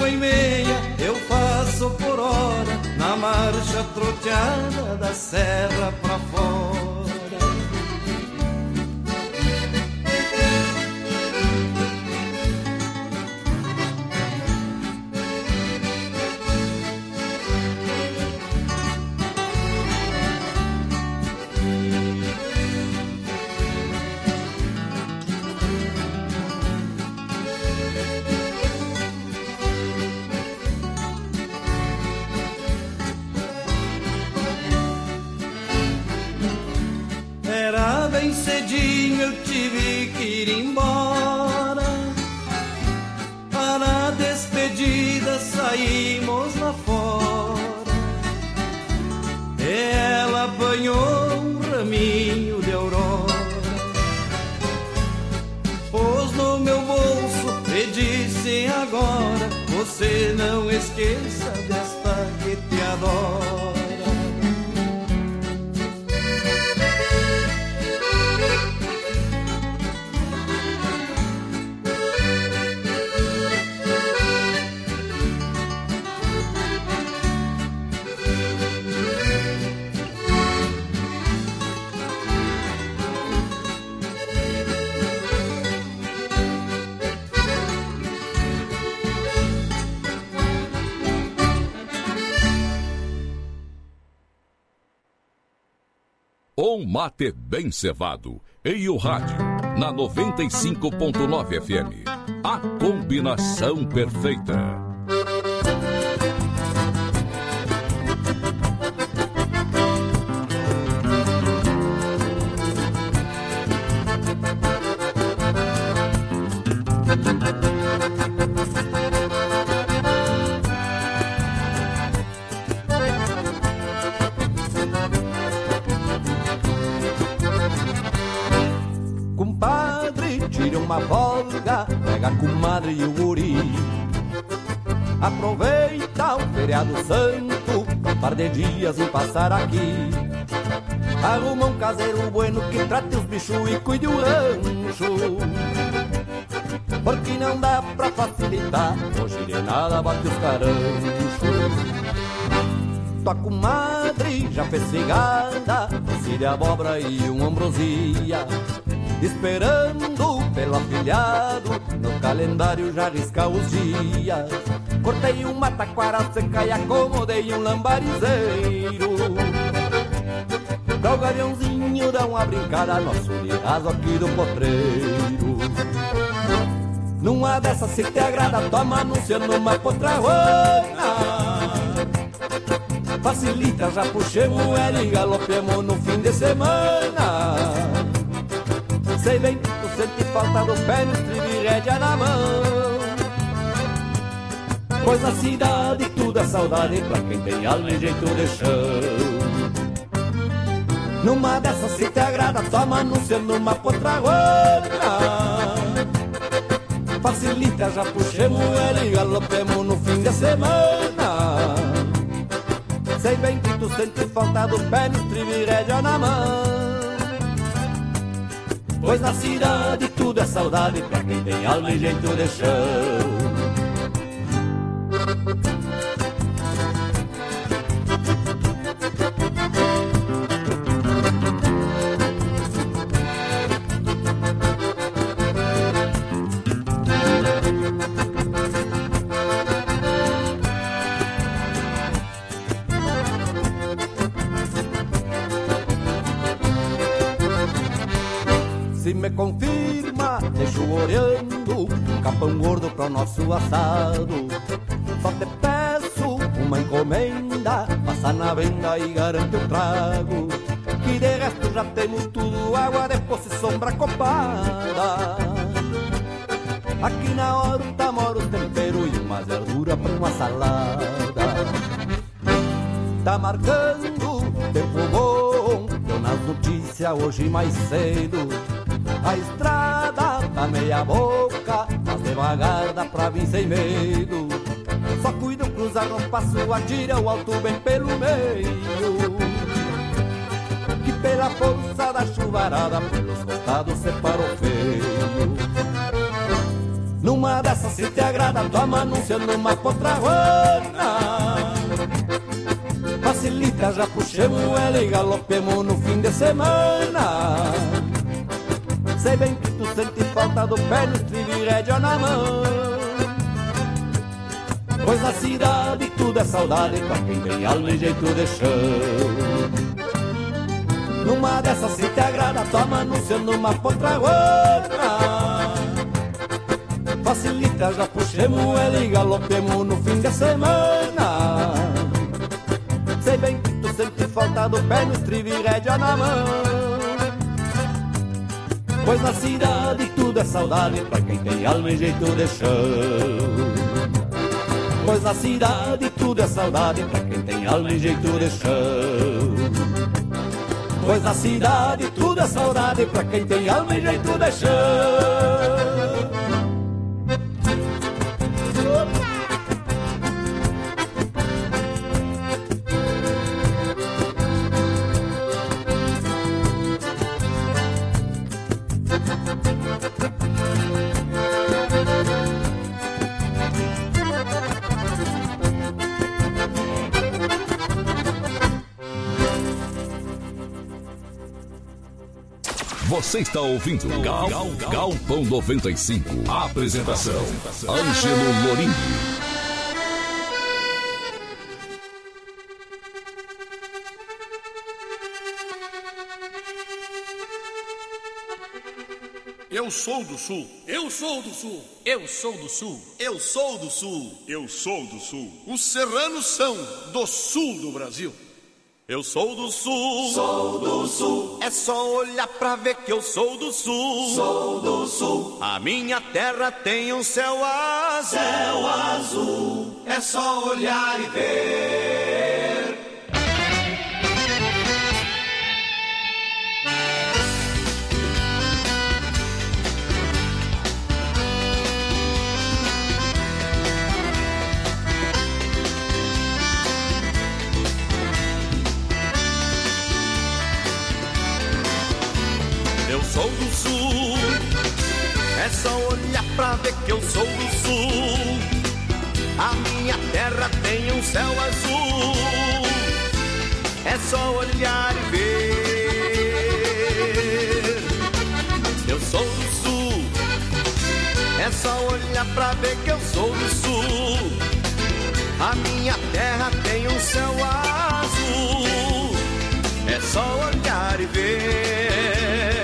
5,5 eu faço por hora, na marcha troteada da serra pra fora. Cedinho eu tive que ir embora. Para a despedida saímos lá fora. Ela apanhou um raminho de aurora, pôs no meu bolso e disse: agora você não esqueça desta que te adora. Um mate bem cevado e o rádio na 95.9 FM. A combinação perfeita. Uma folga, pega a comadre e o guri. Aproveita o feriado santo, um par de dias em passar aqui. Arruma um caseiro bueno que trate os bichos e cuide o rancho, porque não dá pra facilitar, hoje de nada bate os caranchos. Tua comadre já fez cigada, de abóbora e uma ambrosia, esperando pelo afilhado, no calendário já risca os dias. Cortei uma taquara seca e acomodei um lambarizeiro, pra o gaviãozinho dar uma brincada, nosso liazo aqui do potreiro. Numa dessas se te agrada, toma anunciando uma potranhuana. Facilita, já puxemos ela e galopemos no fim de semana. Sei bem que tu sente falta do pé no estribo e rédea na mão, pois na cidade tudo é saudade pra quem tem alma e jeito de chão. Numa dessas se te agrada, toma anunciando uma potranhuana. Facilita, já puxemos ela e galopemos no fim de semana. Sei bem que tu sente falta do pé no estribo e rédea na mão, pois na cidade tudo é saudade pra quem tem alma e jeito de chão. Se me confirma, deixo orando um capão gordo para o nosso assado. Só te peço uma encomenda, passa na venda e garante o trago, que de resto já temos tudo, água de poço e sombra copada. Aqui na horta mora o tempero e uma verdura para uma salada. Tá marcando tempo bom, deu nas notícias hoje mais cedo. A estrada tá meia boca, mas devagar dá pra vir sem medo. Só cuida cruzar no passo, atira o alto bem pelo meio, que pela força da chuvarada pelos costados separou feio. Numa dessas se te agrada, toma anúncio numa potranguana. Facilita, já puxemos ela e galopemos no fim de semana. Sei bem que tu sente falta do pé no estribo e rédea na mão. Pois na cidade tudo é saudade pra quem tem alma e jeito de chão. Numa dessas se te agrada, toma anúncio numa potranguana. Facilita, já puxemos ela e galopemos no fim de semana. Sei bem que tu sente falta do pé no estribo e rédea na mão. Pois na cidade tudo é saudade pra quem tem alma e jeito de chão. Pois na cidade tudo é saudade pra quem tem alma e jeito de chão. Pois na cidade tudo é saudade pra quem tem alma e jeito de chão. Você está ouvindo Galpão 95. A apresentação: Ângelo Lorini. Eu sou do Sul. Eu sou do Sul. Eu sou do Sul. Eu sou do Sul. Eu sou do Sul. Os serranos são do Sul do Brasil. Eu sou do Sul. Sou do Sul. É só olhar pra ver que eu sou do Sul. Sou do Sul. A minha terra tem um céu azul. Céu azul. É só olhar e ver. Eu sou do Sul, é só olhar pra ver que eu sou do Sul. A minha terra tem um céu azul. É só olhar e ver. Eu sou do Sul, é só olhar pra ver que eu sou do Sul. A minha terra tem um céu azul. É só olhar e ver.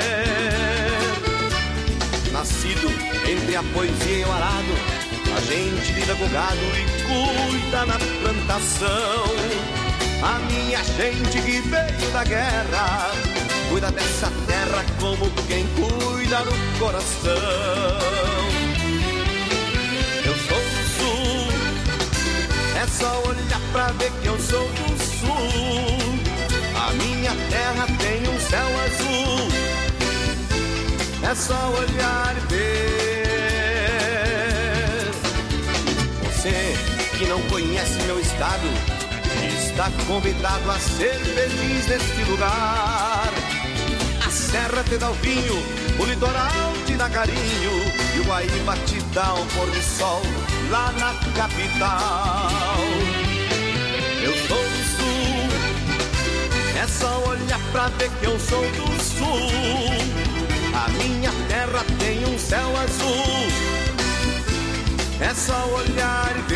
Nascido entre a poesia e o arado, a gente lida com gado e cuida na plantação. A minha gente que veio da guerra cuida dessa terra como quem cuida do coração. Eu sou do Sul, é só olhar pra ver que eu sou do Sul. A minha terra tem um céu azul. É só olhar e ver. Você que não conhece meu estado está convidado a ser feliz neste lugar. A serra te dá o vinho, o litoral te dá carinho e o Guaíba te dá o pôr do sol lá na capital. Eu sou do Sul, é só olhar pra ver que eu sou do Sul. A minha terra tem um céu azul. É só olhar e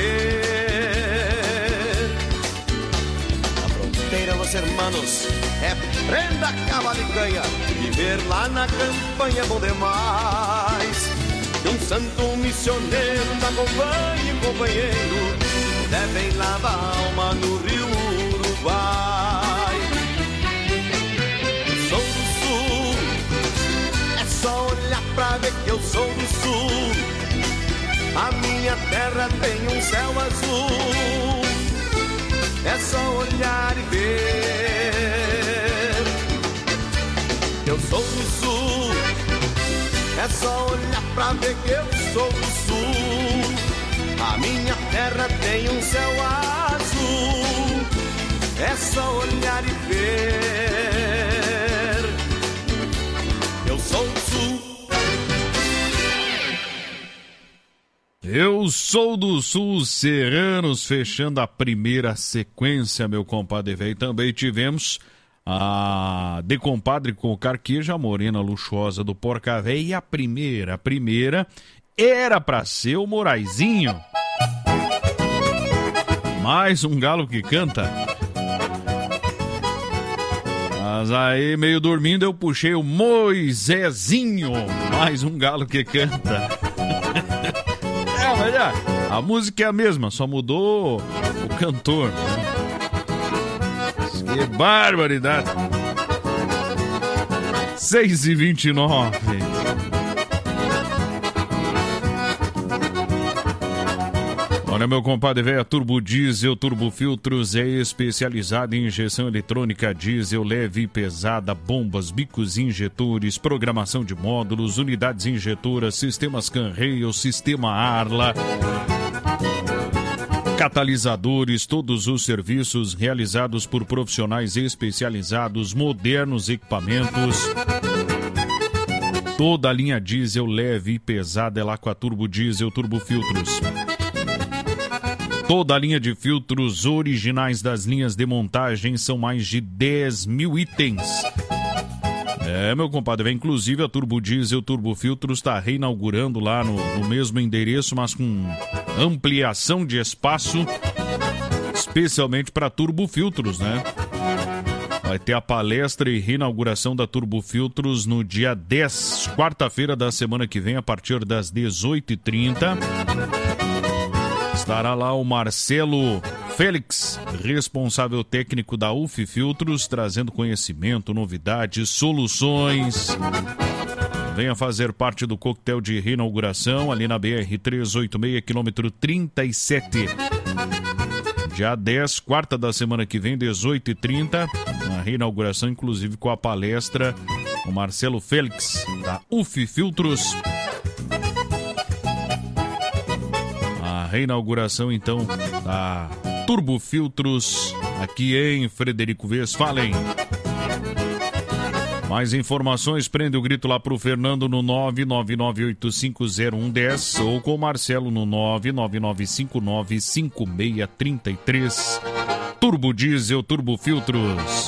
ver. A fronteira, los hermanos, é prenda, cavalo e canha. Viver lá na campanha é bom demais. Um santo missioneiro da acompanha e companheiro devem lavar a alma no rio Uruguai. Eu sou do Sul, é só olhar pra ver que eu sou do Sul. A minha terra tem um céu azul. É só olhar e ver. Eu sou do Sul, é só olhar pra ver que eu sou do Sul. A minha terra tem um céu azul. É só olhar e ver. Eu sou do Sul. Eu sou do Sul, Serranos, fechando a primeira sequência, meu compadre velho. Também tivemos a De Compadre com o Carqueja, a morena luxuosa do Porca Véia. E a primeira era pra ser o Moraizinho. Mais um galo que canta. Mas aí, meio dormindo, eu puxei o Moisésinho. Mais um galo que canta. Mas a música é a mesma, só mudou o cantor. Que barbaridade. 6h29. Olha, meu compadre velho, Turbo Diesel, Turbo Filtros é especializado em injeção eletrônica diesel leve e pesada, bombas, bicos injetores, programação de módulos, unidades injetoras, sistemas Canrail, sistema Arla, catalisadores, todos os serviços realizados por profissionais especializados, modernos equipamentos. Toda a linha diesel leve e pesada é lá com a Turbo Diesel, Turbo Filtros. Toda a linha de filtros originais das linhas de montagem, são mais de 10 mil itens. Meu compadre, inclusive a Turbo Diesel, Turbo Filtros está reinaugurando lá no mesmo endereço, mas com ampliação de espaço, especialmente para Turbo Filtros, né? Vai ter a palestra e reinauguração da Turbo Filtros no dia 10, quarta-feira da semana que vem, a partir das 18h30. Estará lá o Marcelo Félix, responsável técnico da UF Filtros, trazendo conhecimento, novidades, soluções. Venha fazer parte do coquetel de reinauguração ali na BR-386, quilômetro 37. Dia 10, quarta da semana que vem, 18h30. A reinauguração, inclusive, com a palestra o Marcelo Félix, da UF Filtros. Reinauguração, então, da Turbo Filtros aqui em Frederico Westphalen. Mais informações, prende o grito lá pro Fernando no 999850110 ou com o Marcelo no 999595633. Turbo Diesel, Turbo Filtros.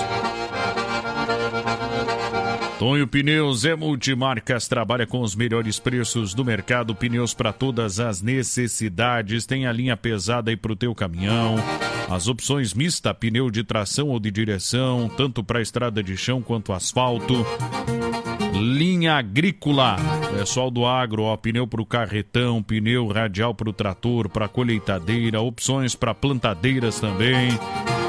Tonho Pneus é multimarcas, trabalha com os melhores preços do mercado, pneus para todas as necessidades, tem a linha pesada aí pro teu caminhão, as opções mista, pneu de tração ou de direção, tanto para estrada de chão quanto asfalto. Linha agrícola, pessoal do agro, ó, pneu pro carretão, pneu radial pro trator, pra colheitadeira, opções para plantadeiras também.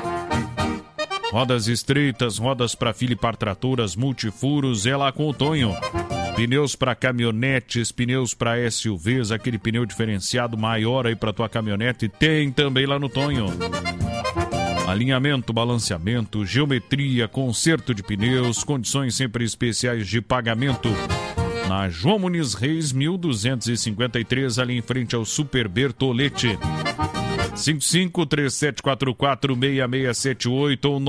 Rodas estreitas, rodas para fila e par tratoras, multifuros, é lá com o Tonho. Pneus para caminhonetes, pneus para SUVs, aquele pneu diferenciado maior aí para tua caminhonete, tem também lá no Tonho. Alinhamento, balanceamento, geometria, conserto de pneus, condições sempre especiais de pagamento. Na João Muniz Reis, 1253, ali em frente ao Super Bertolete. 55-3744-6678 ou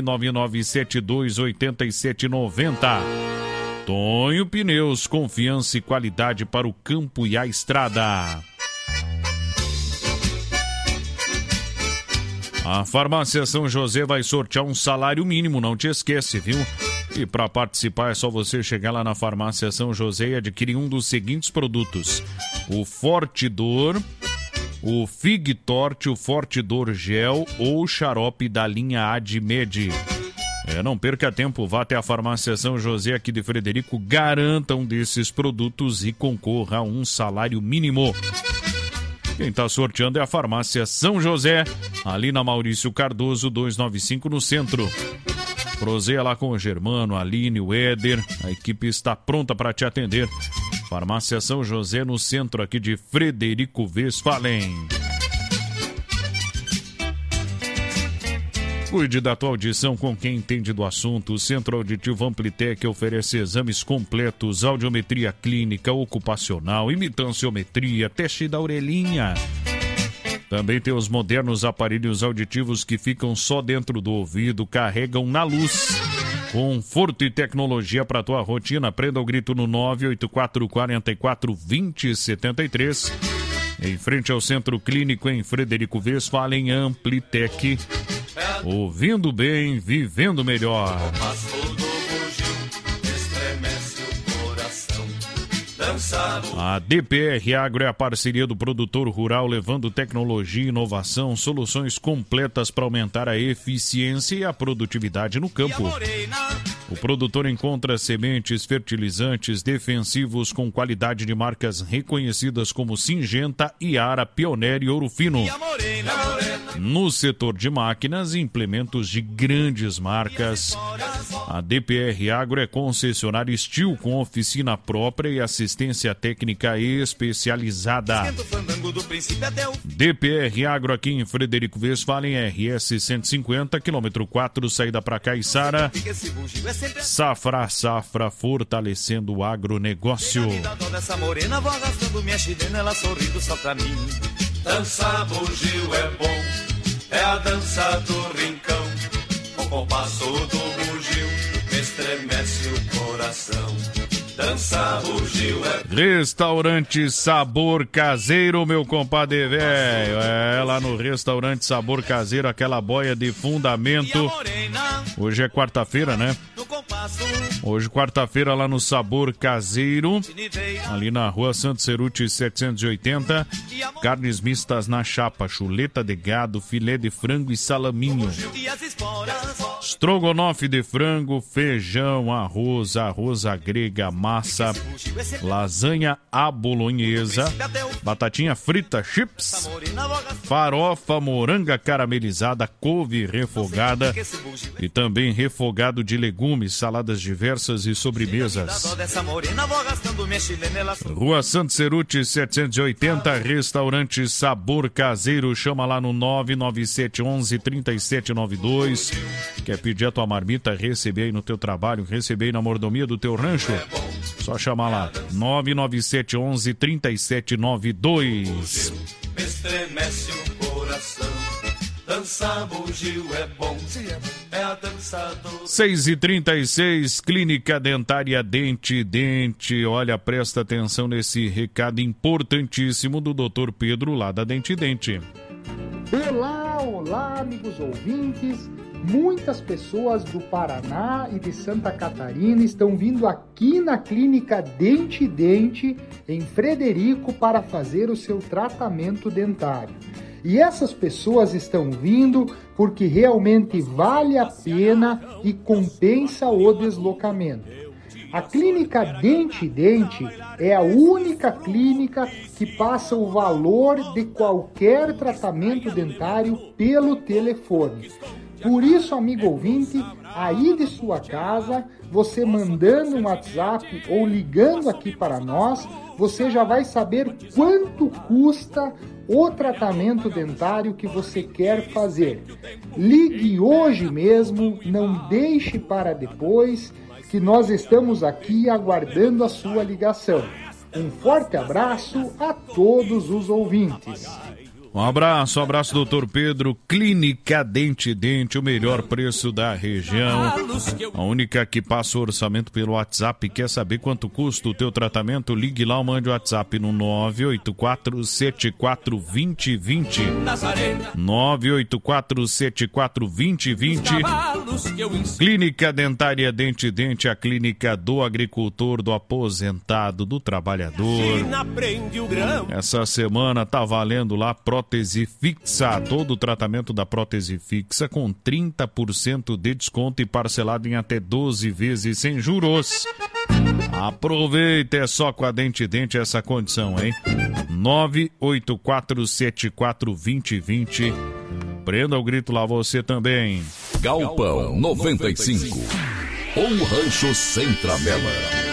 999728790. Tonho Pneus, confiança e qualidade para o campo e a estrada. A Farmácia São José vai sortear um salário mínimo, não te esquece, viu? E para participar é só você chegar lá na Farmácia São José e adquirir um dos seguintes produtos: o Fortidor, o Fig Torte, o Fortidor Gel ou o xarope da linha Admed. Não perca tempo, vá até a Farmácia São José aqui de Frederico, garanta um desses produtos e concorra a um salário mínimo. Quem está sorteando é a Farmácia São José, ali na Maurício Cardoso 295 no centro. Proseia lá com o Germano, a Aline, o Éder, a equipe está pronta para te atender. Farmácia São José, no centro aqui de Frederico Westphalen. Cuide da tua audição com quem entende do assunto. O Centro Auditivo Amplitec oferece exames completos, audiometria clínica, ocupacional, imitanciometria, teste da orelhinha. Também tem os modernos aparelhos auditivos que ficam só dentro do ouvido, carregam na luz. Conforto e tecnologia para tua rotina. Prenda o grito no 984442073. Em frente ao Centro Clínico em Frederico Westphalen, em Amplitec. Ouvindo bem, vivendo melhor. A DPR Agro é a parceria do produtor rural, levando tecnologia, inovação, soluções completas para aumentar a eficiência e a produtividade no campo. O produtor encontra sementes, fertilizantes, defensivos com qualidade de marcas reconhecidas como Syngenta, Iara, Pioneer e Ouro Fino. No setor de máquinas e implementos de grandes marcas, a DPR Agro é concessionária Steel com oficina própria e assistência técnica especializada. DPR Agro aqui em Frederico Westphalen, RS 150, quilômetro 4, saída para Caiçara. Safra a safra, fortalecendo o agronegócio. Dança bugio é bom, é a dança do rincão. O compasso do bugio estremece o coração. Dança bugio é bom. Restaurante Sabor Caseiro, meu compadre velho. É, lá no Restaurante Sabor Caseiro, aquela boia de fundamento. Hoje é quarta-feira, né? Hoje, quarta-feira, lá no Sabor Caseiro, ali na rua Santo Ceruti 780. Carnes mistas na chapa, chuleta de gado, filé de frango e salaminho. Estrogonofe de frango, feijão, arroz grega, massa, lasanha à bolonhesa, batatinha frita, chips, farofa, moranga caramelizada, couve refogada e também refogado de legumes, saladas diversas e sobremesas. Rua Santo Ceruti 780, Restaurante Sabor Caseiro. Chama lá no 99711 3792. Quer pedir a tua marmita, receber aí no teu trabalho, receber aí na mordomia do teu rancho? Só chamar lá, 99711 3792. Estremece o coração. Dança bugio é bom, é a dança do... 6h36, Clínica Dentária Dente Dente. Olha, presta atenção nesse recado importantíssimo do Dr. Pedro lá da Dente Dente. Olá, amigos ouvintes. Muitas pessoas do Paraná e de Santa Catarina estão vindo aqui na Clínica Dente Dente, em Frederico, para fazer o seu tratamento dentário. E essas pessoas estão vindo porque realmente vale a pena e compensa o deslocamento. A Clínica Dente Dente é a única clínica que passa o valor de qualquer tratamento dentário pelo telefone. Por isso, amigo ouvinte, aí de sua casa, você mandando um WhatsApp ou ligando aqui para nós, você já vai saber quanto custa o tratamento dentário que você quer fazer. Ligue hoje mesmo, não deixe para depois, que nós estamos aqui aguardando a sua ligação. Um forte abraço a todos os ouvintes. Um abraço, doutor Pedro. Clínica Dente Dente, o melhor preço da região. A única que passa o orçamento pelo WhatsApp. Quer saber quanto custa o teu tratamento? Ligue lá ou mande o WhatsApp no 984-74-2020. 984-74-2020. Clínica Dentária Dente Dente, a clínica do agricultor, do aposentado, do trabalhador. Essa semana tá valendo lá prótese fixa, todo o tratamento da prótese fixa com 30% de desconto e parcelado em até 12 vezes sem juros. Aproveita, é só com a Dente Dente essa condição, hein? 984742020. Prenda o grito lá você também. Galpão 95. Um rancho sem tramela.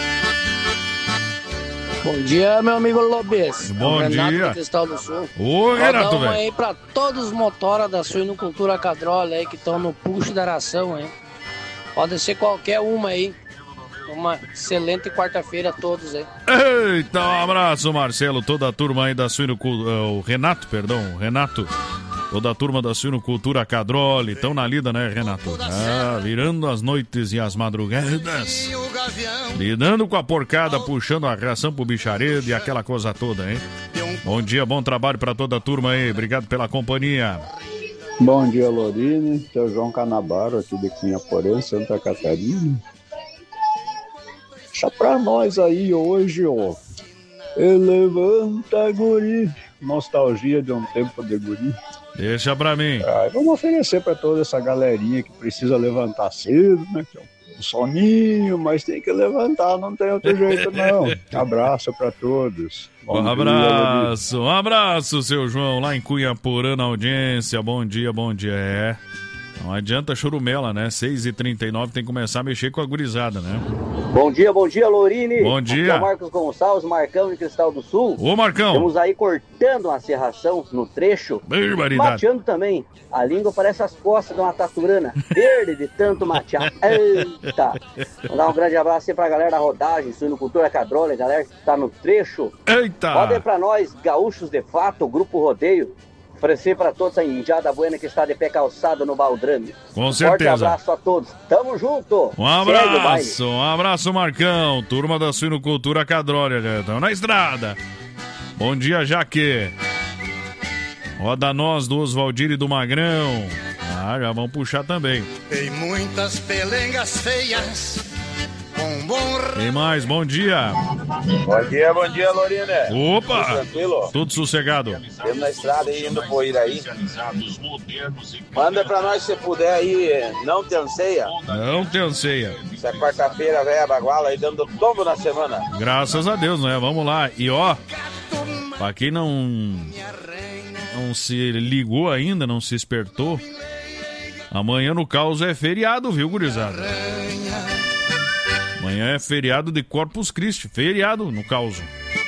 Bom dia, meu amigo Lobes. Bom Renato dia. do Cristal do Sul. Ô, Renato, velho. velho. Aí pra todos os motoras da suinocultura Cadrole aí que estão no puxo da ração, hein? Pode ser qualquer uma aí. Uma excelente quarta-feira a todos aí. Eita, um abraço, Marcelo. Toda a turma aí da suinocultura. O Renato. Toda a turma da suinocultura Cadrole. Estão na lida, né, Renato? Virando as noites e as madrugadas. Lidando com a porcada, puxando a ração pro bicharedo e aquela coisa toda, hein? Bom dia, bom trabalho para toda a turma aí. Obrigado pela companhia. Bom dia, Lorine. Seu João Canabaro, aqui de Cunhaporã, Santa Catarina. Deixa pra nós aí hoje, ó. Levanta, guri. Nostalgia de um tempo de guri. Deixa pra mim. Vamos oferecer pra toda essa galerinha que precisa levantar cedo, né? Que é um soninho, mas tem que levantar, não tem outro jeito não. Abraço pra todos. Um abraço, seu João, lá em Cunhaporã, na audiência. Bom dia. É. Não adianta churumela, né? 6h39 tem que começar a mexer com a gurizada, né? Bom dia, Lorine. Bom dia. Aqui é o Marcos Gonçalves, Marcão de Cristal do Sul. Ô, Marcão. Estamos aí cortando uma serração no trecho. Mateando também. A língua parece as costas de uma taturana. Verde de tanto matear. Eita. Vou dar um grande abraço aí pra galera da rodagem, Suinocultura Cadrola, galera que tá no trecho. Eita. Podem pra nós, gaúchos de fato, o Grupo Rodeio. Oferecer para todos a indiada buena que está de pé calçado no baldrame. Com certeza. Forte abraço a todos. Tamo junto. Um abraço, Marcão. Turma da Suinocultura Cadrólia. Estamos na estrada. Bom dia, Jaque. Roda nós do Oswaldir e do Magrão. Já vamos puxar também. Tem muitas pelengas feias. Tem mais, bom dia. Bom dia, Lorine. Opa! Tudo tranquilo? Tudo sossegado. Estamos na estrada aí, indo pro Iraí. Manda pra nós, se puder aí, não te anseia. Não te anseia. Essa é quarta-feira, velha baguala aí, dando tombo na semana. Graças a Deus, né? Vamos lá. E ó, pra quem não se ligou ainda, não se espertou, amanhã no Caos é feriado, viu, gurizada? Amanhã é feriado de Corpus Christi. Feriado no Caos.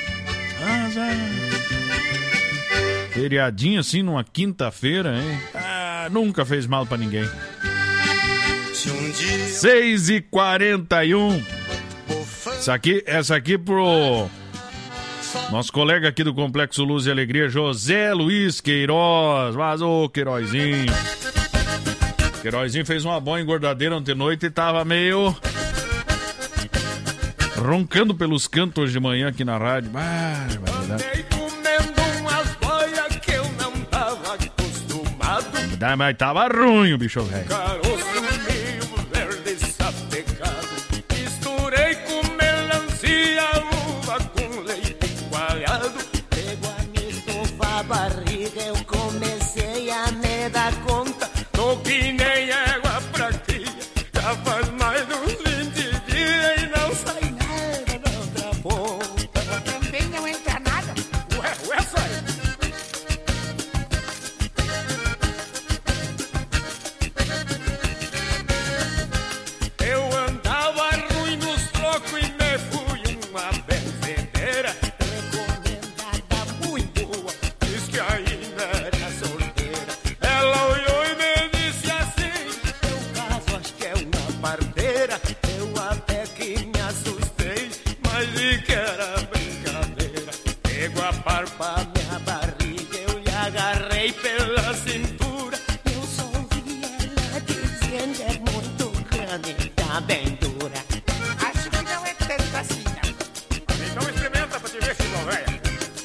Feriadinho assim numa quinta-feira, hein? Nunca fez mal pra ninguém. 6h41. Essa aqui pro nosso colega aqui do Complexo Luz e Alegria, José Luiz Queiroz. Mas ô Queirozinho fez uma boa engordadeira ontem à noite e tava meio roncando pelos cantos de manhã aqui na rádio. Mas tava ruim o bicho velho. Misturei com melancia, uva com leite coalhado. Pego a me estufar a barriga, eu comecei a me dar conta. Tô que nem água pra cria, já faz mais de uns 20 dias e não sai nada da outra ponta. Também não entra nada. Ué, sai. Eu andava ruim nos trocos e me fui uma benzedeira. Recomendada muito boa, diz que ainda era solteira. Ela olhou e me disse assim: teu caso acho que é uma parteira. Eu até que me assustei, mas vi que era brincadeira. Pego a parpa, minha barriga, eu lhe agarrei pela cintura. Eu só ouvi ela dizendo: é muito grande, tá bem dura. Acho que não é tanto assim, não. Então experimenta pra te ver se não vai.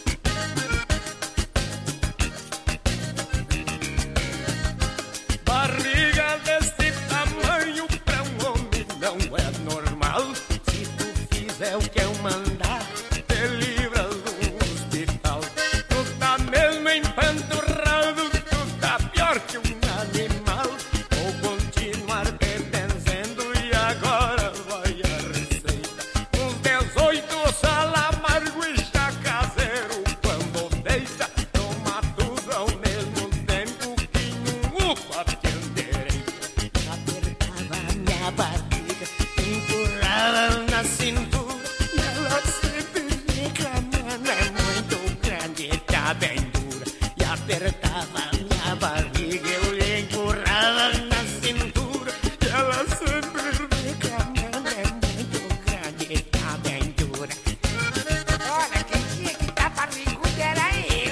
Barriga desse tamanho pra um homem não é normal. Se tu fizer o que eu mandar, te livras do hospital. Tu tá mesmo empanturrado, tu tá pior que um animal. Vou continuar te benzendo e agora vai a receita. Uns 18 sal amargo e chá caseiro. Quando deita, toma tudo ao mesmo tempo que um upa te endireita. Apertava minha barriga, empurrava na cintura. E ela sempre reclamando: é muito grande, tá bem dura. E apertava minha barriga, eu lhe empurrava na cintura. E ela sempre reclamando: é muito grande, tá bem dura. Olha, quem tinha que tá barrigudo era eu.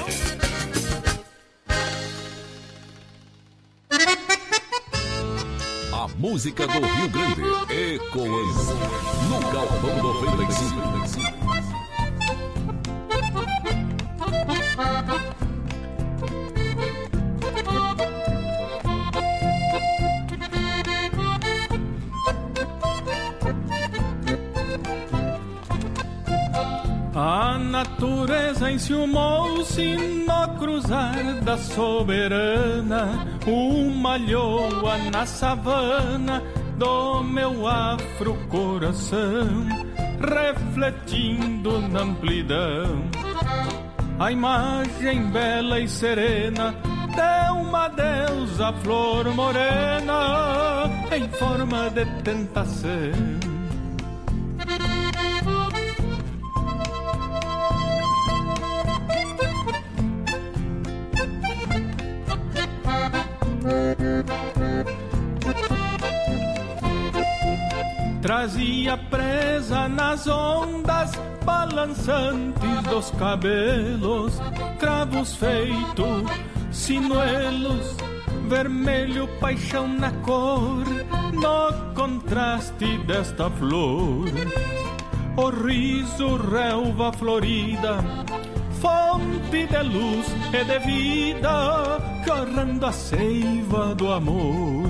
A música do Rio Grande, ecoando no Galpão 95. natureza enciumou-se no cruzar da soberana, uma lhoa na savana do meu afro coração, refletindo na amplidão a imagem bela e serena de uma deusa flor morena em forma de tentação. Trazia presa nas ondas balançantes dos cabelos, cravos feitos, sinuelos, vermelho paixão na cor, no contraste desta flor. O riso, relva florida, fonte de luz e de vida, jorrando a seiva do amor.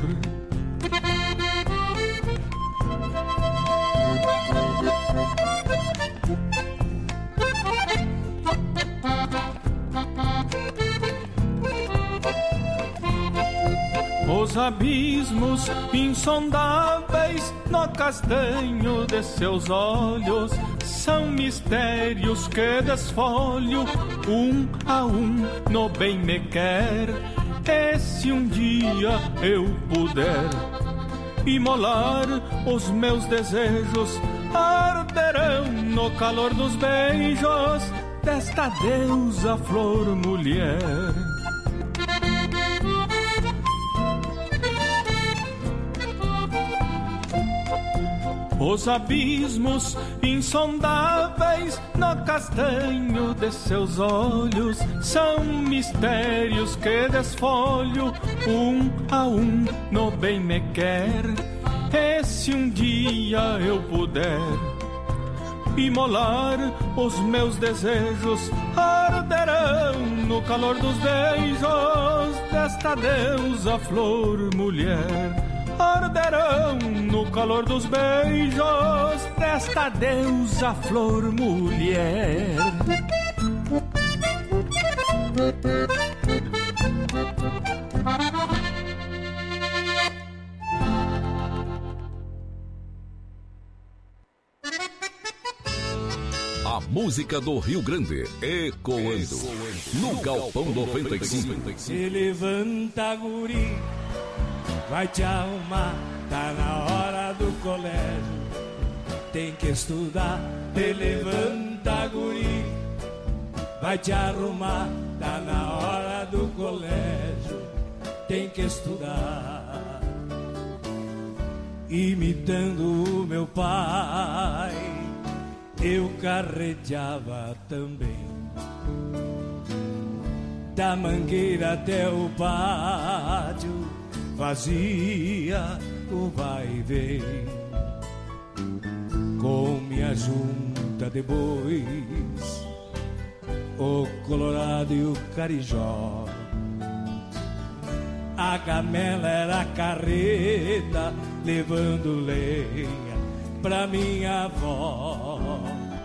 Os abismos insondáveis no castanho de seus olhos são mistérios que desfolho um a um no bem me quer. E se um dia eu puder imolar os meus desejos, arderão no calor dos beijos desta deusa flor mulher. Os abismos insondáveis no castanho de seus olhos são mistérios que desfolho um a um no bem me quer. E se um dia eu puder imolar os meus desejos, arderão no calor dos beijos desta deusa flor mulher. Arderão no calor dos beijos desta deusa flor mulher. A música do Rio Grande ecoando no Galpão 95. Se levanta, guri, vai te arrumar, tá na hora do colégio. Tem que estudar, te levanta, guri, vai te arrumar, tá na hora do colégio. Tem que estudar. Imitando o meu pai, eu carreteava também, da mangueira até o pátio, fazia o vai e vem, com minha junta de bois, o colorado e o carijó. A camela era a carreta, levando lenha pra minha avó.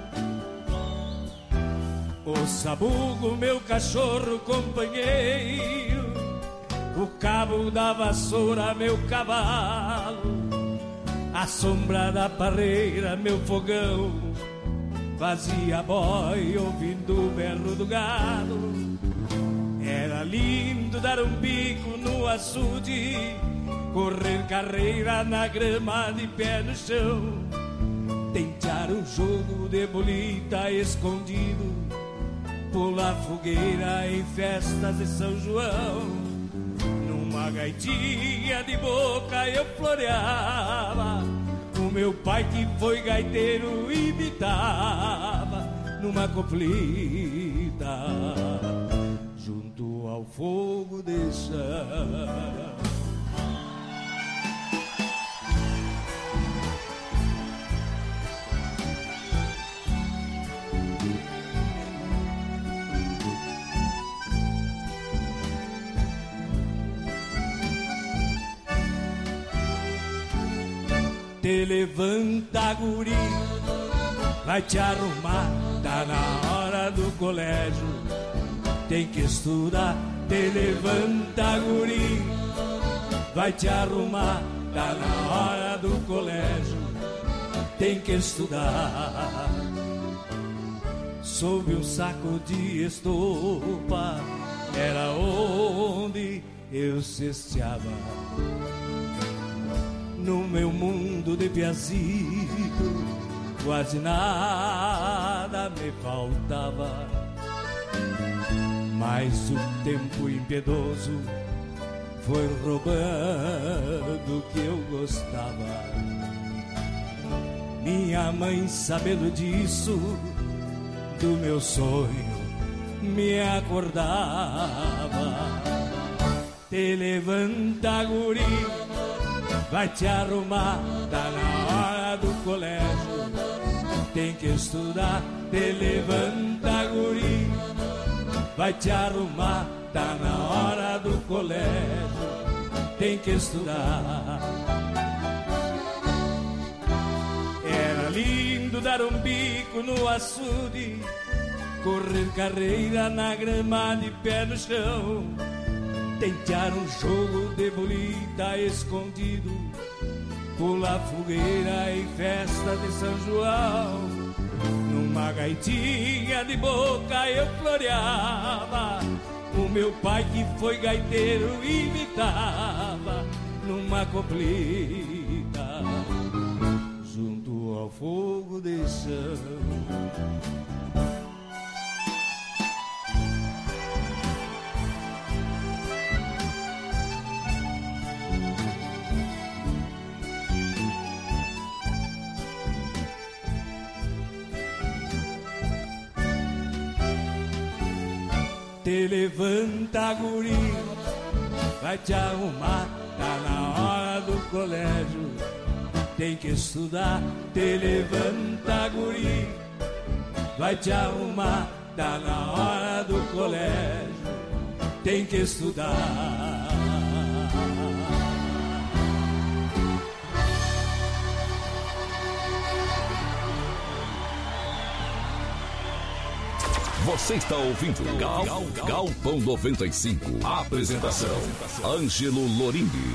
O sabugo, meu cachorro companheiro, o cabo da vassoura, meu cavalo, a sombra da parreira, meu fogão, fazia boi ouvindo o berro do galo. Era lindo dar um bico no açude, correr carreira na grama de pé no chão, tentear um jogo de bolita escondido, pular fogueira em festas de São João. Numa gaitinha de boca eu floreava, o meu pai que foi gaiteiro imitava numa coplita, junto ao fogo de chão. Te levanta, guri, vai te arrumar, tá na hora do colégio, tem que estudar, te levanta guri, vai te arrumar, tá na hora do colégio, tem que estudar. Sob um saco de estopa era onde eu cesteava. No meu mundo de piazito quase nada me faltava, mas o tempo impiedoso foi roubando o que eu gostava. Minha mãe, sabendo disso, do meu sonho me acordava. Te levanta, guri, vai te arrumar, tá na hora do colégio, tem que estudar. Te levanta, guri, vai te arrumar, tá na hora do colégio, tem que estudar. Era lindo dar um bico no açude, correr carreira na grama de pé no chão, tentear um jogo de bolita escondido, pular fogueira em festa de São João. Numa gaitinha de boca eu floreava, o meu pai que foi gaiteiro imitava numa coplita junto ao fogo de chão. Te levanta, guri, vai te arrumar, tá na hora do colégio, tem que estudar. Te levanta, guri, vai te arrumar, tá na hora do colégio, tem que estudar. Você está ouvindo Galpão 95. Apresentação: Ângelo Lorini.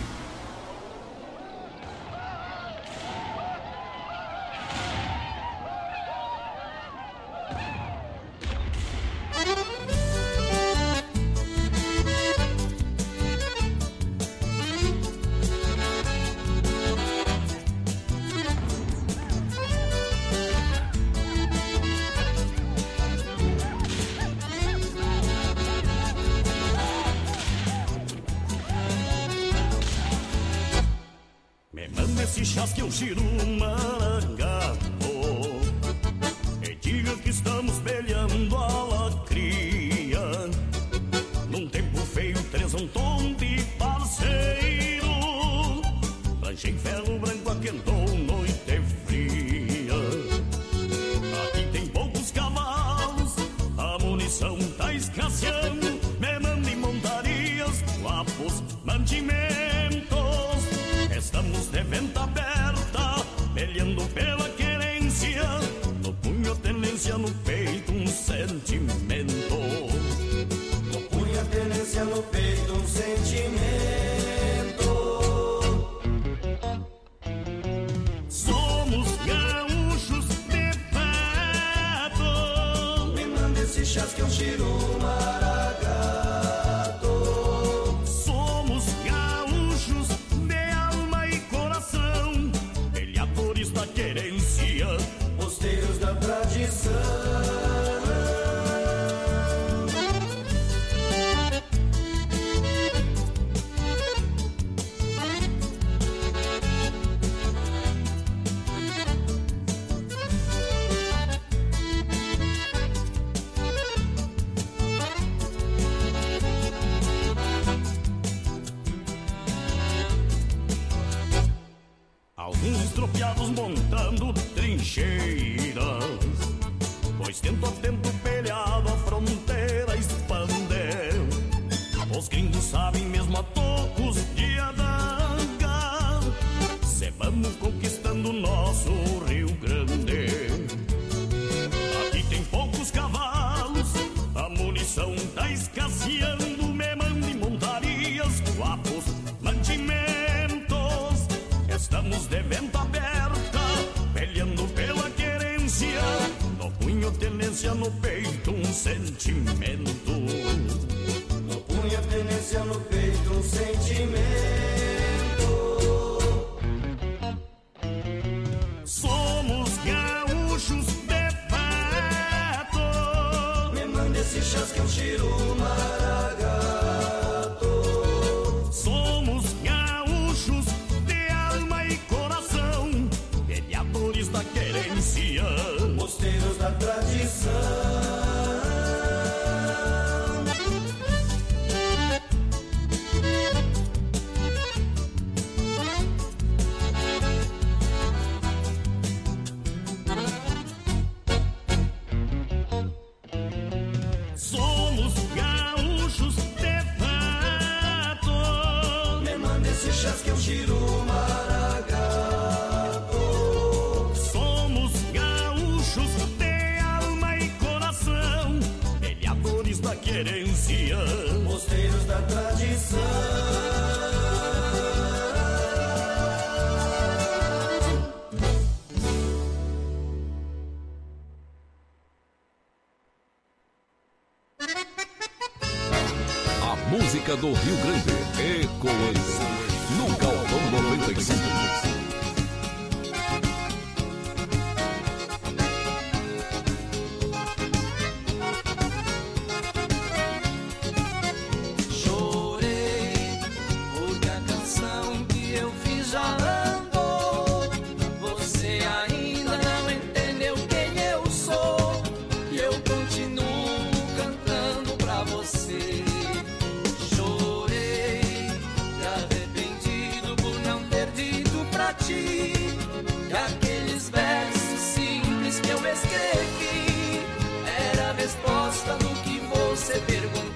Que eu giro marangado e diga que estamos peleando a lacria. Num tempo feio, três um tom de parceiro, ranchei ferro branco, aquentou noite fria. Aqui tem poucos cavalos, a munição tá escasseando, me mandem montarias, guapos, mantimentos. Estamos de venta aberta, peleando pela querência, no punho a tenência, no peito um sentimento. No punho a tenência, no peito um sentimento. Somos gaúchos de fato, me manda esse chás que eu tiro maragato. Somos gaúchos da querência, posteiros da tradição. Alguns estropiados montando trincheiras, pois tento a tento peleado a fronteira expandeu. Os gringos sabem mesmo a tocos de adanga, se vamos conquistando nosso Rio Grande. tenência no peito um sentimento. No punho a tenência no peito um sentimento. Somos gaúchos de fato. Me manda esse chasque, um tiro maragato. Somos gaúchos de alma e coração, vereadores da querência, mosteiros da tradição. Somos gaúchos de fato. Me manda esse chasque, um tiro maragato. Somos gaúchos de alma e coração, vereadores da querência, mosteiros da tradição. A música do Rio Grande ecoando no Galpão 95. Chorei porque a canção que eu fiz já andou. Você ainda não entendeu quem eu sou e eu continuo cantando pra você. Chorei, arrependido por não ter dito pra ti que aqueles versos simples que eu escrevi era a resposta do que você perguntou.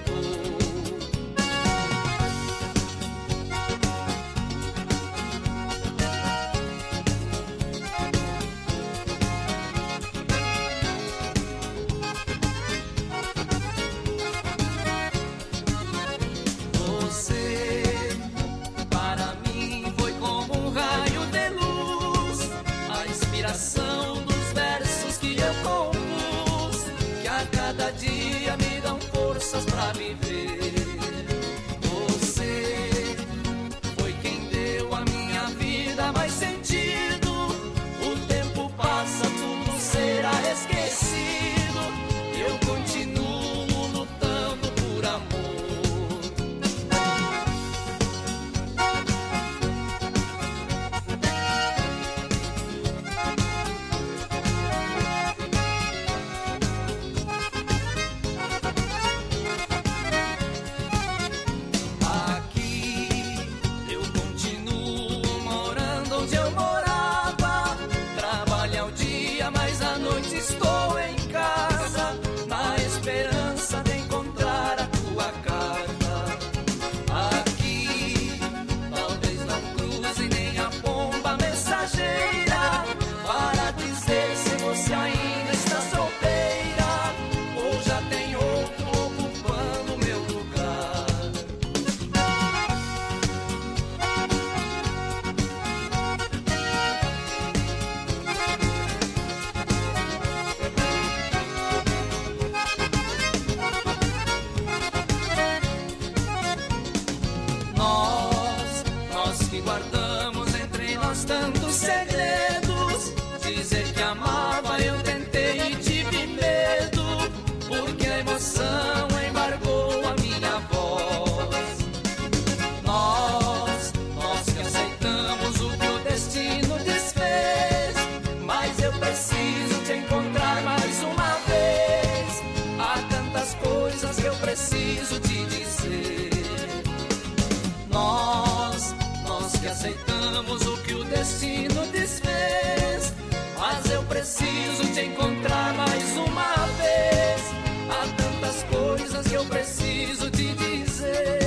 Você, para mim, foi como um raio de luz, a inspiração dos versos que eu compus, que a cada dia me dão forças pra viver. Você foi quem deu à minha vida mais sentido. O tempo passa, tudo será esquecido, e eu continuo lutando por amor. Aqui eu continuo morando onde eu morava. Trabalho ao dia, mas à noite estou em casa, na esperança de encontrar a tua carta. Aqui talvez não cruze nem a pomba mensageira para dizer se você ainda está solteira ou já tem outro ocupando meu lugar. Nós que guardamos entre nós tantos segredos, dizer que amava eu tentei e tive medo, porque a emoção embargou a minha voz. Nós que aceitamos o que o destino desfez, mas eu preciso te encontrar mais uma vez. Há tantas coisas que eu preciso te dizer. Nós que aceitamos o que o destino desfez, mas eu preciso te encontrar mais uma vez. Há tantas coisas que eu preciso te dizer.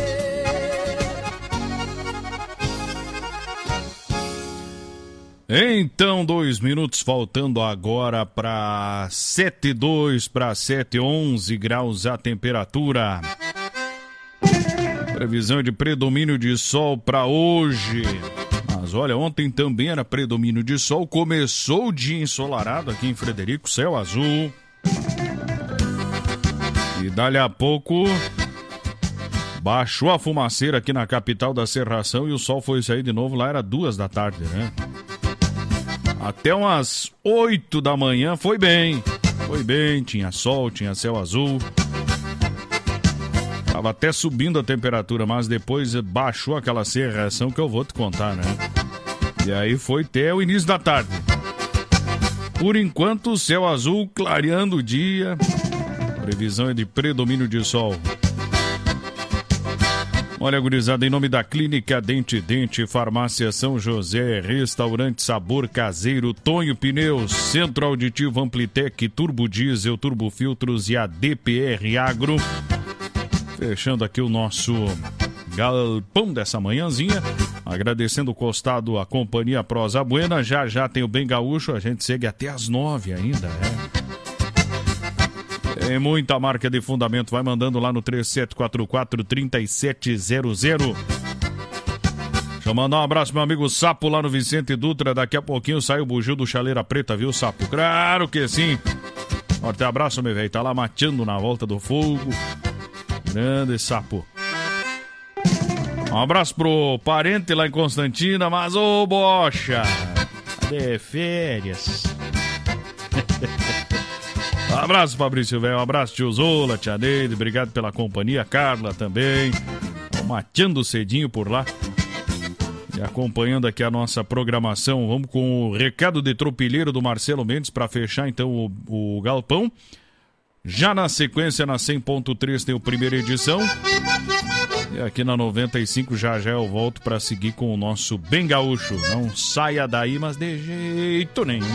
Então, 2 minutos faltando agora para 7:02 para 7:11 graus a temperatura. Previsão de predomínio de sol para hoje. Mas olha, ontem também era predomínio de sol. Começou o dia ensolarado aqui em Frederico, céu azul. E dali a pouco baixou a fumaceira aqui na capital da Serração e o sol foi sair de novo, lá era 2 da tarde, né? Até umas 8 da manhã foi bem, tinha sol, tinha céu azul. Tava até subindo a temperatura, mas depois baixou aquela serração que eu vou te contar, né? E aí foi até o início da tarde. Por enquanto, céu azul clareando o dia. Previsão é de predomínio de sol. Olha, gurizada, em nome da Clínica Dente Dente, Farmácia São José, Restaurante Sabor Caseiro, Tonho Pneus, Centro Auditivo Amplitec, Turbo Diesel, Turbo Filtros e a DPR Agro. Fechando aqui o nosso galpão dessa manhãzinha. Agradecendo o costado a companhia Prosa Buena. Já tem o Bem Gaúcho, a gente segue até as 9 ainda, né? Tem muita marca de fundamento, vai mandando lá no 3744-3700. Deixa eu mandar um abraço, meu amigo Sapo, lá no Vicente Dutra. Daqui a pouquinho sai o bugio do Chaleira Preta, viu, Sapo? Claro que sim. Forte abraço, meu velho. Tá lá mateando na volta do fogo. Grande Sapo. Um abraço pro parente lá em Constantina, mas ô bocha, de férias. Um abraço, Fabrício, velho. Um abraço, tio Zola, tia Neide. Obrigado pela companhia. Carla também. Mateando cedinho por lá. E acompanhando aqui a nossa programação. Vamos com o recado de tropilheiro do Marcelo Mendes para fechar então o galpão. Já na sequência, na 100.3 tem o primeira edição. E aqui na 95 já eu volto para seguir com o nosso Bem Gaúcho. Não saia daí, mas de jeito nenhum.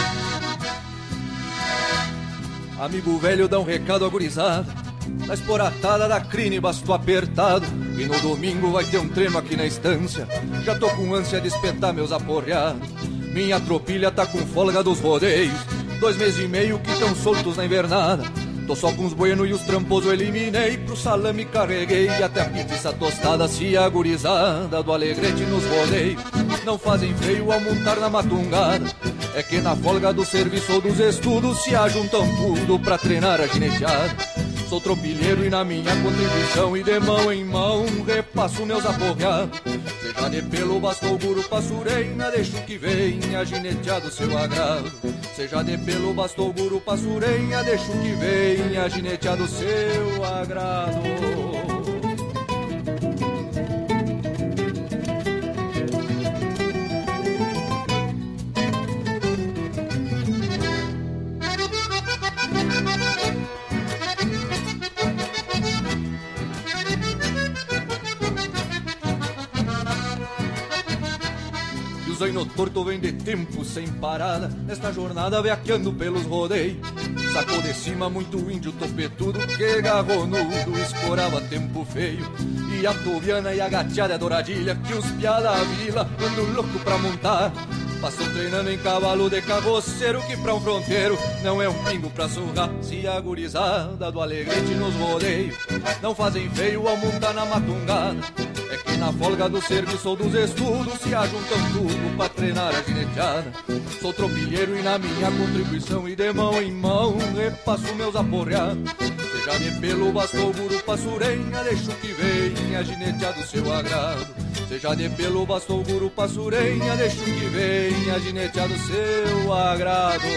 Amigo velho, dá um recado agorizado. Na esporatada da crine bastou apertado. E no domingo vai ter um treino aqui na estância. Já tô com ânsia de espetar meus aporreados. Minha tropilha tá com folga dos rodeios. 2 meses e meio que tão soltos na invernada. Tô só com os buenos e os tramposos eliminei. Pro salame carreguei até a pizza tostada. Se a gurizada do Alegrete nos rodeios não fazem feio ao montar na matungada. É que na folga do serviço ou dos estudos se ajuntam tudo pra treinar a gineteada. Sou tropilheiro e na minha contribuição e de mão em mão repasso meus aporreados. Seja de pelo bastou guru passureina, deixo que venha gineteado seu agrado. Seja de pelo bastou guru passureina, deixo que venha gineteado seu agrado. Zaino torto vem de tempo sem parada, nesta jornada veaqueando pelos rodeios. Sacou de cima muito índio topetudo, que garronudo escorava tempo feio. E a toviana e a gateada douradilha, que os piá da vila andam louco pra montar. Passou treinando em cavalo de carroceiro, que pra um fronteiro não é um pingo pra surrar. Se a gurizada do Alegrete nos rodeios não fazem feio ao montar na matungada. É que na folga do serviço ou dos estudos se ajuntam tudo pra treinar a gineteada. Sou tropilheiro e na minha contribuição e de mão em mão repasso meus aporreados. Seja de pelo bastou guru passurenha, deixo que venha gineteado seu agrado. Seja de pelo bastou guru passurenha, deixo que venha gineteado seu agrado.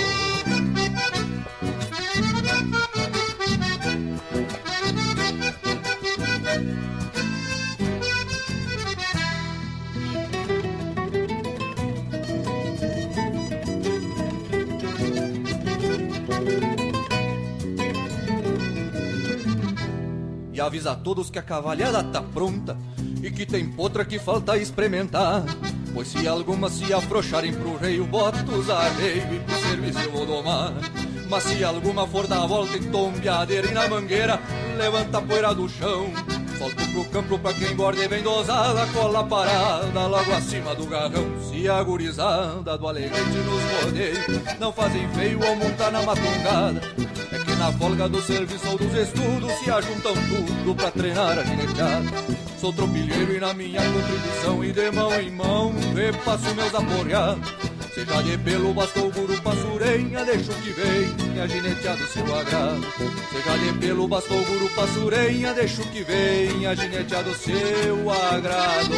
E avisa a todos que a cavalhada tá pronta e que tem potra que falta experimentar. Pois se alguma se afrouxarem pro reio, boto os arreios e pro serviço eu vou domar. Mas se alguma for dar a volta em tombeadeira e na mangueira, levanta a poeira do chão. Solto pro campo pra quem engorde bem dosada, cola parada logo acima do garrão. Se a gurizada do Alegrete nos rodeios não fazem feio ao montar na matungada. É que na folga do serviço ou dos estudos se ajuntam tudo pra treinar a gineteada. Sou tropilheiro e na minha contribuição e de mão em mão repasso meus aporreados. Seja de pelo, bastou, gurupa, surenha, deixa o que venha, gineteado seu agrado. Seja de pelo, bastou, gurupa, surenha, deixa o que venha, gineteado seu agrado.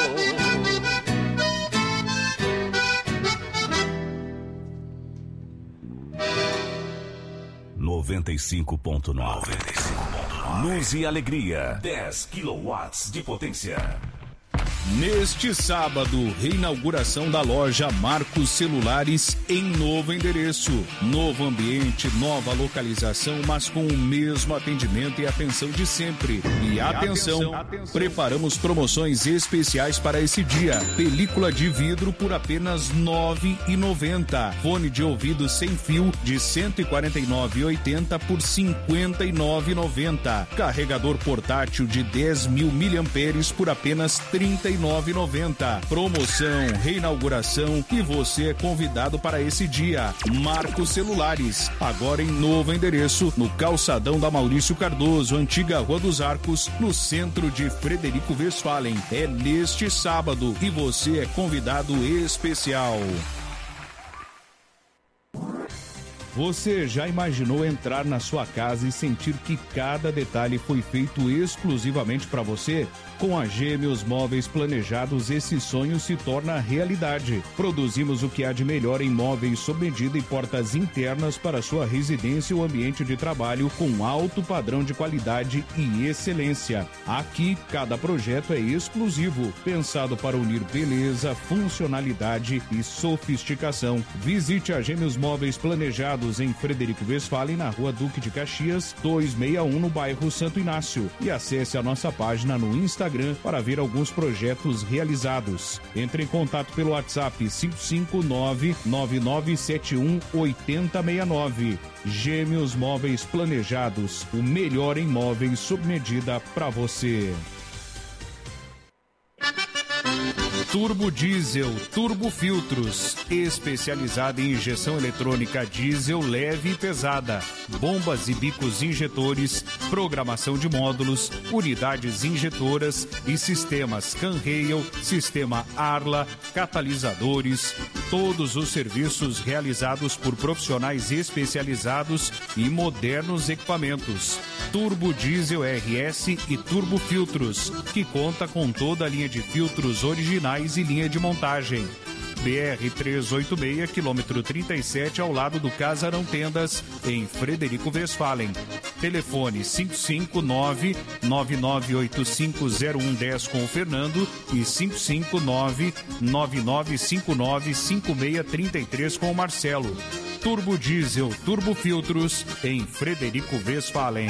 95.9. Luz e alegria. 10 kW de potência. Neste sábado, reinauguração da loja Marcos Celulares em novo endereço, novo ambiente, nova localização, mas com o mesmo atendimento e atenção de sempre. E atenção, preparamos promoções especiais para esse dia. Película de vidro por apenas R$ 9,90. Fone de ouvido sem fio de R$ 149,80 por R$ 59,90. Carregador portátil de 10.000 mAh por apenas R$ 39,90. Promoção, reinauguração e você é convidado para esse dia. Marcos Celulares, agora em novo endereço, no calçadão da Maurício Cardoso, antiga Rua dos Arcos, no centro de Frederico Westphalen. É neste sábado e você é convidado especial. Você já imaginou entrar na sua casa e sentir que cada detalhe foi feito exclusivamente para você? Com a Gêmeos Móveis Planejados, esse sonho se torna realidade. Produzimos o que há de melhor em móveis sob medida e portas internas para sua residência ou ambiente de trabalho com alto padrão de qualidade e excelência. Aqui, cada projeto é exclusivo, pensado para unir beleza, funcionalidade e sofisticação. Visite a Gêmeos Móveis Planejados em Frederico Westphalen, na Rua Duque de Caxias, 261, no bairro Santo Inácio. E acesse a nossa página no Instagram para ver alguns projetos realizados. Entre em contato pelo WhatsApp 559-9971-8069. Gêmeos Móveis Planejados, o melhor em móveis sob medida para você. Turbo Diesel, Turbo Filtros, especializada em injeção eletrônica diesel leve e pesada, bombas e bicos injetores, programação de módulos, unidades injetoras e sistemas Canrail, sistema Arla, catalisadores, todos os serviços realizados por profissionais especializados e modernos equipamentos. Turbo Diesel RS e Turbo Filtros, que conta com toda a linha de filtros originais e linha de montagem. BR-386, quilômetro 37, ao lado do Casarão Tendas, em Frederico Westphalen. Telefone 559-99850110 com o Fernando e 559-9959-5633 com o Marcelo. Turbo Diesel, Turbo Filtros, em Frederico Westphalen.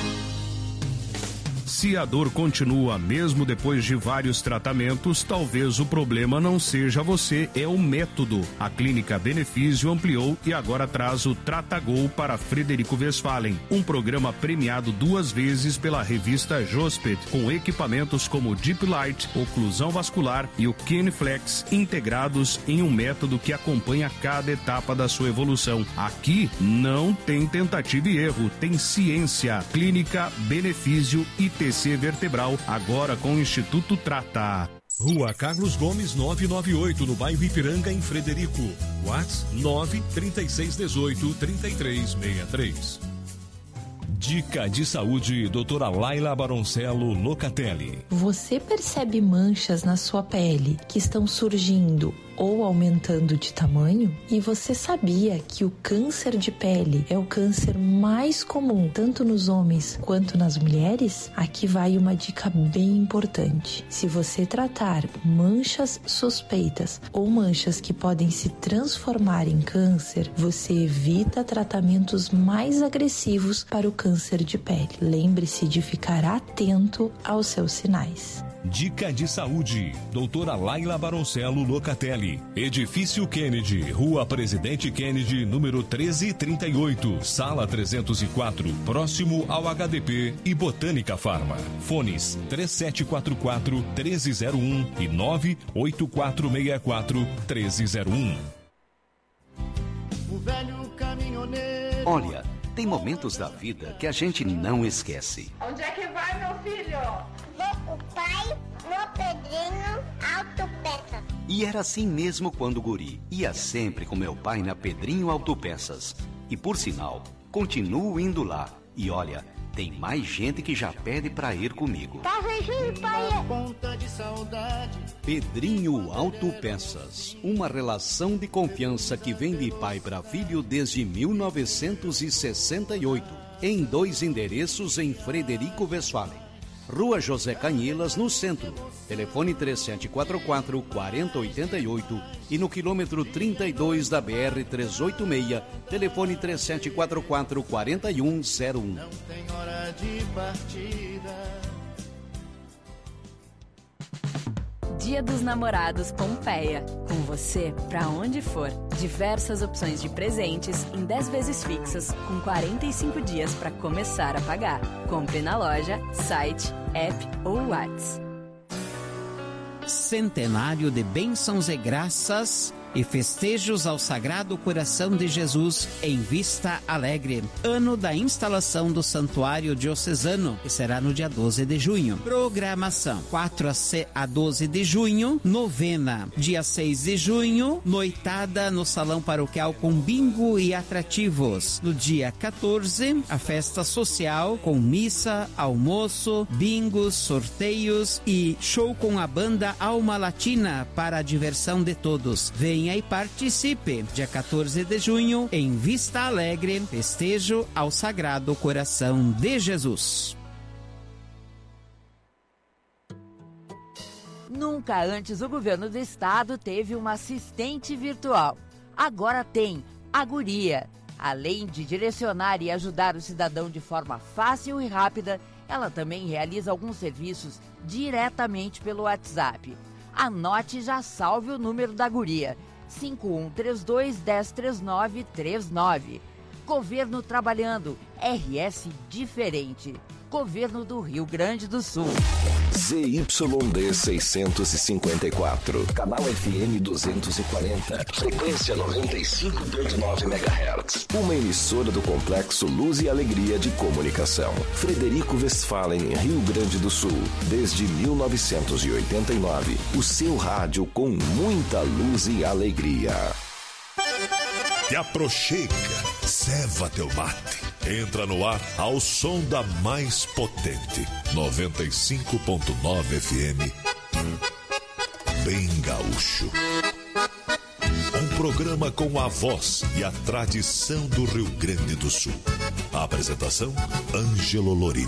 Se a dor continua mesmo depois de vários tratamentos, talvez o problema não seja você, é o método. A Clínica Benefício ampliou e agora traz o Tratagol para Frederico Westphalen, um programa premiado 2 vezes pela revista Josped, com equipamentos como Deep Light, oclusão vascular e o Kineflex, integrados em um método que acompanha cada etapa da sua evolução. Aqui não tem tentativa e erro, tem ciência. Clínica Benefício ITC Vertebral, agora com o Instituto Trata. Rua Carlos Gomes 998, no bairro Ipiranga, em Frederico. WhatsApp 93618-3363. Dica de saúde, doutora Laila Baroncello Locatelli. Você percebe manchas na sua pele que estão surgindo ou aumentando de tamanho? E você sabia que o câncer de pele é o câncer mais comum, tanto nos homens quanto nas mulheres? Aqui vai uma dica bem importante. Se você tratar manchas suspeitas ou manchas que podem se transformar em câncer, você evita tratamentos mais agressivos para o câncer de pele. Lembre-se de ficar atento aos seus sinais. Dica de saúde, doutora Laila Baroncello Locatelli. Edifício Kennedy, Rua Presidente Kennedy, número 1338, Sala 304, próximo ao HDP e Botânica Pharma. Fones 3744-1301 e 98464-1301. O velho caminhoneiro. Olha, tem momentos da vida que a gente não esquece. Onde é que vai, meu filho? Vou com o pai no Pedrinho Autopeças. E era assim mesmo quando guri. Ia sempre com meu pai na Pedrinho Autopeças. E por sinal, continuo indo lá. E olha, tem mais gente que já pede pra ir comigo. Tá vendo, pai? Ponta de saudade. Pedrinho Autopeças. Uma relação de confiança que vem de pai para filho desde 1968. Em 2 endereços em Frederico Westphalen. Rua José Canhelas, no centro. Telefone 3744-4088 e no quilômetro 32 da BR-386, telefone 3744-4101. Não tem hora de partida. Dia dos Namorados Pompeia. Com você, pra onde for. Diversas opções de presentes em 10 vezes fixas, com 45 dias para começar a pagar. Compre na loja, site, app ou WhatsApp. Centenário de bênçãos e graças e festejos ao Sagrado Coração de Jesus em Vista Alegre. Ano da instalação do Santuário Diocesano, que será no dia 12 de junho. Programação: 4 a 12 de junho, novena. Dia 6 de junho, noitada no Salão Paroquial com bingo e atrativos. No dia 14, a festa social com missa, almoço, bingos, sorteios e show com a banda Alma Latina para a diversão de todos. Venha e participe. Dia 14 de junho, em Vista Alegre, festejo ao Sagrado Coração de Jesus. Nunca antes o governo do estado teve uma assistente virtual. Agora tem a Guria. Além de direcionar e ajudar o cidadão de forma fácil e rápida, ela também realiza alguns serviços diretamente pelo WhatsApp. Anote e já salve o número da Guria: 5132-103939. Governo trabalhando, RS diferente. Governo do Rio Grande do Sul. ZYD 654, canal FM 240, frequência 95.9 MHz. Uma emissora do Complexo Luz e Alegria de Comunicação. Frederico Westphalen, Rio Grande do Sul. Desde 1989, o seu rádio com muita luz e alegria. Te aproxega, ceva teu mate. Entra no ar ao som da mais potente 95.9 FM. Bem gaúcho. Um programa com a voz e a tradição do Rio Grande do Sul. A apresentação: Ângelo Lorini.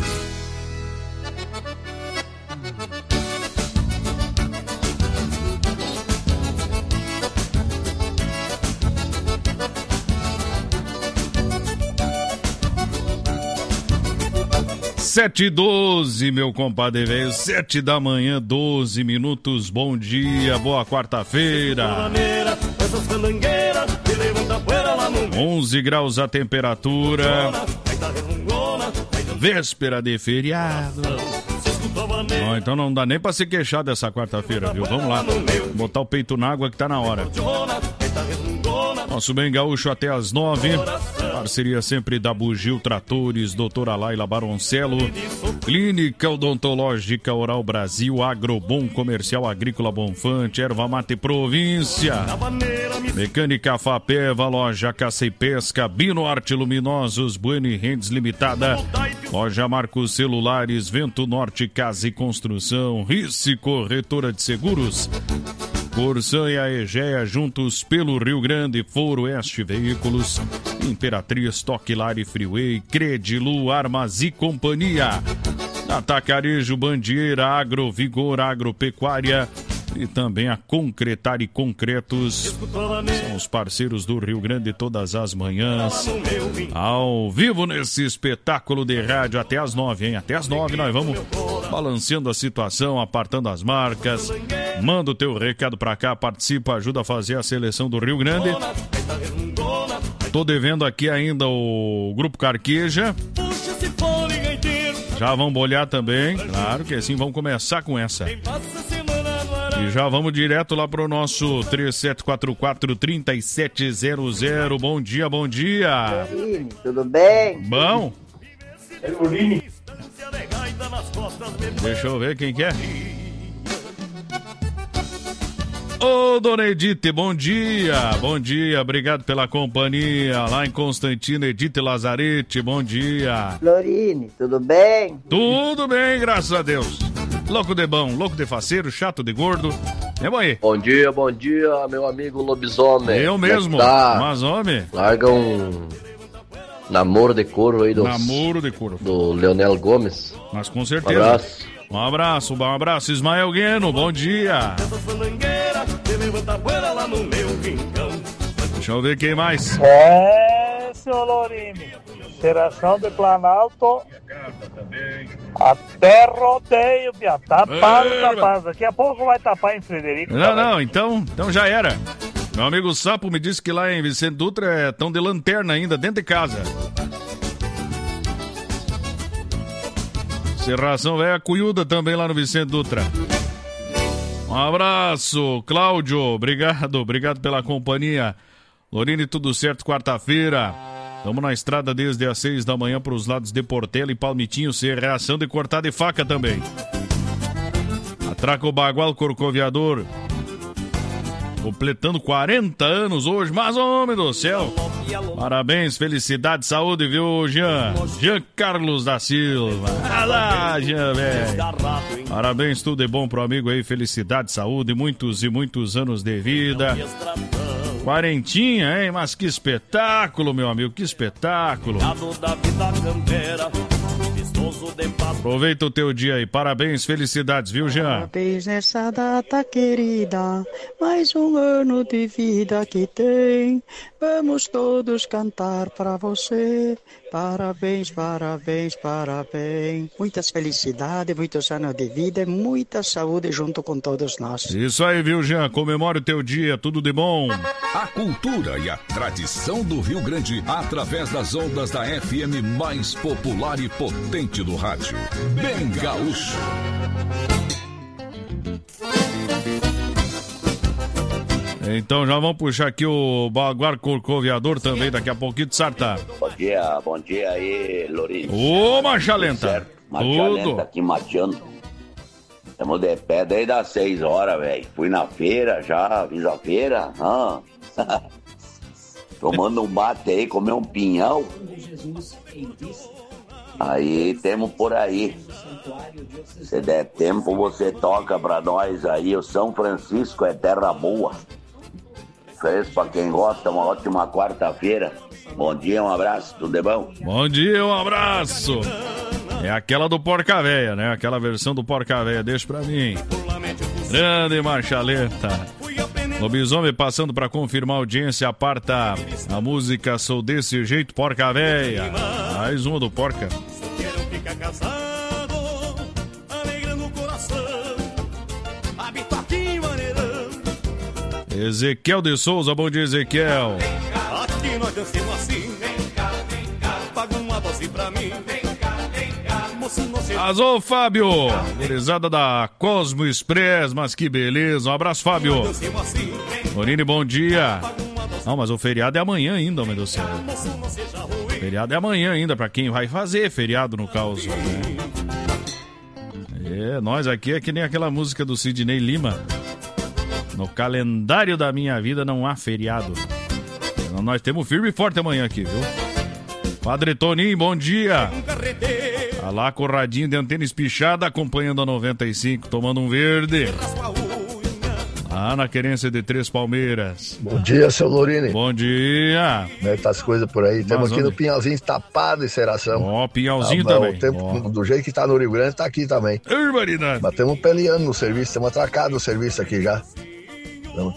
7h12, meu compadre velho, 7 da manhã, 12 minutos, bom dia, boa quarta-feira. 11 graus a temperatura, véspera de feriado. Não, então não dá nem pra se queixar dessa quarta-feira, viu? Vamos lá, botar o peito na água que tá na hora. Nosso Bem Gaúcho até às 9. Parceria sempre da Bugio Tratores, doutora Laila Baroncelo, Clínica Odontológica Oral Brasil, Agrobom Comercial Agrícola Bonfante, Erva Mate Província, Mecânica Fapeva, Loja Caça e Pesca, Bino Arte Luminosos, Bueno e Rendes Limitada, Loja Marcos Celulares, Vento Norte Casa e Construção, Rice Corretora de Seguros, Corsan e a Egea juntos pelo Rio Grande, Foro Oeste Veículos, Imperatriz, Toquilar e Freeway, Credilu, Armas e Companhia, Atacarejo, Bandieira, Agro, Vigor, Agropecuária e também a Concretar e Concretos. São os parceiros do Rio Grande todas as manhãs, ao vivo nesse espetáculo de rádio até às 9, hein? Até às 9 nós vamos balanceando a situação, apartando as marcas. Manda o teu recado pra cá, participa, ajuda a fazer a seleção do Rio Grande. Tô devendo aqui ainda o Grupo Carqueja. Já vamos olhar também, claro que assim vamos começar com essa. E já vamos direto lá pro nosso 3744-3700. Bom dia, bom dia. Tudo bem? Bom. Deixa eu ver quem que é. Ô, dona Edith, bom dia. Bom dia, obrigado pela companhia. Lá em Constantino, Edith Lazarete, bom dia. Lorine, tudo bem? Tudo bem, graças a Deus. Louco de bom, louco de faceiro, chato de gordo. É bom aí. Bom dia, meu amigo lobisomem. Eu mesmo, tá? Mas homem. Larga um namoro de couro aí namoro de couro do Leonel Gomes. Mas com certeza. Um abraço. Um abraço. Ismael Gueno, bom dia. Deixa eu ver quem mais. Seu Lorine, Geração de Planalto, até rodeio, Pia. Tapado. Daqui a pouco vai tapar em Frederico. Não, então já era. Meu amigo Sapo me disse que lá em Vicente Dutra estão de lanterna ainda, dentro de casa. Serração Velha Cuiuda também lá no Vicente Dutra. Um abraço, Cláudio, obrigado pela companhia. Lorine, tudo certo, quarta-feira. Estamos na estrada desde as 6 da manhã para os lados de Portela e Palmitinho, reação de cortar de faca também. Atraca o Bagual Corcoviador. Completando 40 anos hoje, mas homem do céu. Parabéns, felicidade, saúde, viu, Jean Carlos da Silva. Ah lá, Jean, velho. Parabéns, tudo é bom pro amigo aí, felicidade, saúde, muitos e muitos anos de vida. Quarentinha, hein? Mas que espetáculo, meu amigo, que espetáculo. Aproveita o teu dia aí, parabéns, felicidades, viu, Jean? Parabéns nessa data querida, mais um ano de vida que tem. Vamos todos cantar pra você. Parabéns, parabéns, parabéns. Muitas felicidades, muitos anos de vida e muita saúde junto com todos nós. Isso aí, viu, Jean? Comemore o teu dia, tudo de bom. A cultura e a tradição do Rio Grande através das ondas da FM mais popular e potente do rádio. Bem gaúcho. Então já vamos puxar aqui o Bagual Corcoviador também daqui a pouquinho de Sartá. Bom dia aí, Lourinho. Ô, marcha lenta. Marcha lenta aqui mateando. Estamos de pé desde as 6 horas, velho. Fui na feira já, fiz a feira. Tomando um mate aí, comer um pinhão. Aí temos por aí. Se der tempo, você toca pra nós aí. O São Francisco é terra boa. Fez pra quem gosta, uma ótima quarta-feira. Bom dia, um abraço, tudo de bom? Bom dia, um abraço. É aquela do Porca Véia, né? Aquela versão do Porca Véia, deixa pra mim. Grande marcha lenta. Lobisomem passando pra confirmar a audiência, aparta a música Sou Desse Jeito, Porca Véia. Mais uma do Porca. Quero ficar casado, alegrando o coração. Habito aqui em Maneirão. Ezequiel de Souza, bom dia, Ezequiel. Aqui nós dançamos assim. Vem cá, paga uma dose pra mim. Vem cá, moço, não sei. Azul, Fábio, gurizada da Cosmo Express, mas que beleza, um abraço, Fábio. Lorine, bom dia. Não, mas o feriado é amanhã ainda, meu Deus do céu. Feriado é amanhã ainda, pra quem vai fazer feriado no caos, né? É, nós aqui é que nem aquela música do Sidney Lima. No calendário da minha vida não há feriado. Então, nós temos firme e forte amanhã aqui, viu? Padre Toninho, bom dia. Tá lá com o radinho de antena espichada, acompanhando a 95, tomando um verde. Lá na querência de Três Palmeiras. Bom dia, seu Lorine. Bom dia. Como é que tá as coisas por aí? Estamos aqui no Pinhalzinho tapado em Seração. Ó, Pinhalzinho também. O tempo, do jeito que tá no Rio Grande, tá aqui também. Urbanidade. Mas estamos peleando no serviço, estamos atracados no serviço aqui já.